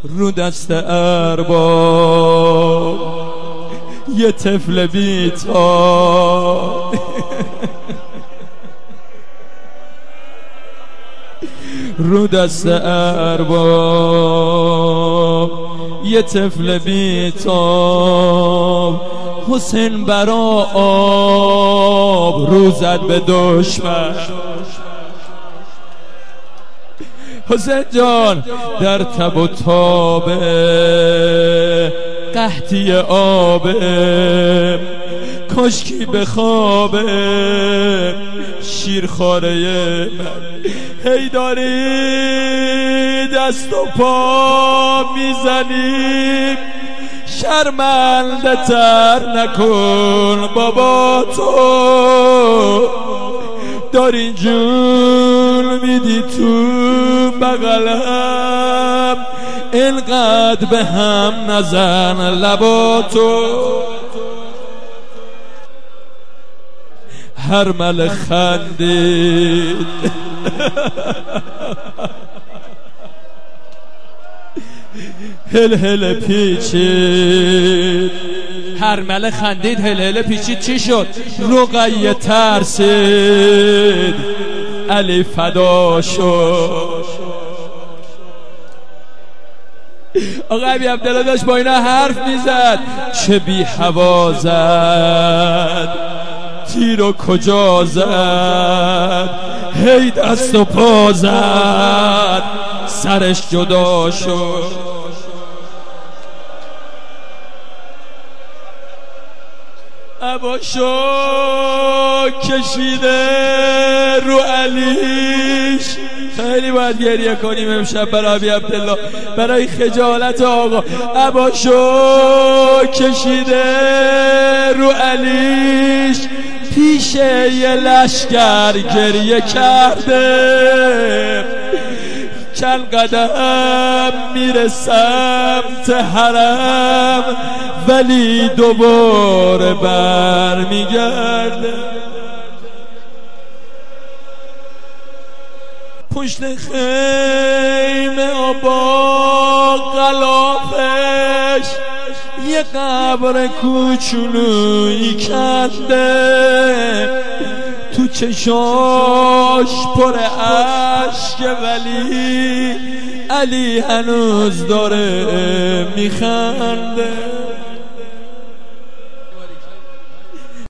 رو دست ارباب یه طفل بی‌تاب رو دست ارباب یه طفل بی‌تاب حسین برا آب رو زد به دشمن. حسین جان در تب و تاب قحطی آب کشکی به خواب شیرخواره من هی داری دست و پا میزنیم شرمنده تر نکن بابا تو داری جون میدی تو بغلم اینقدر به هم نزن لبا تو. هرمله خندید هل هل پیچید. هرمله خندید هل هل پیچید. چی شد؟ رقیه ترسید علی فدا شد. آقا ابی عبدالله داشت با اینا حرف میزد چه بی هوا زد تیر و کجا زد هی دست و پا زد سرش جدا شد. عباشو کشیده رو علیش. خیلی باید گریه کنیم امشب برای ابی عبدالله برای خجالت آقا. عباشو کشیده رو علیش پیش یه لشکر گریه کرده چند قدم میره سمت حرم ولی دوباره برمیگرده. پشت خیمه با غلافش یه قبر کوچولویی کنده تو چشاش پر اشک ولی علی هنوز داره میخنده.